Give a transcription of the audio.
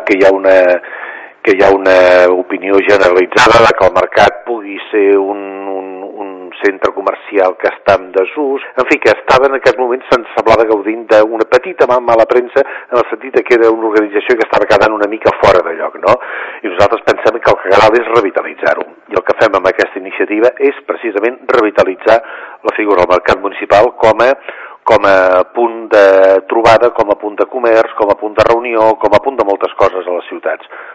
que hi ha una opinió generalitzada de que el mercat pugui ser un centre comercial que està en desús, en fi, que estava en aquest moment, se'n semblava gaudint d'una petita mala premsa, en el sentit que era una organització que estava quedant una mica fora de lloc, no? I nosaltres pensem que el que cal és revitalitzar-ho, i el que fem amb aquesta iniciativa és precisament revitalitzar la figura del mercat municipal com a punt de trobada, com a punt de comerç, com a punt de reunió, com a punt de moltes coses a les ciutats.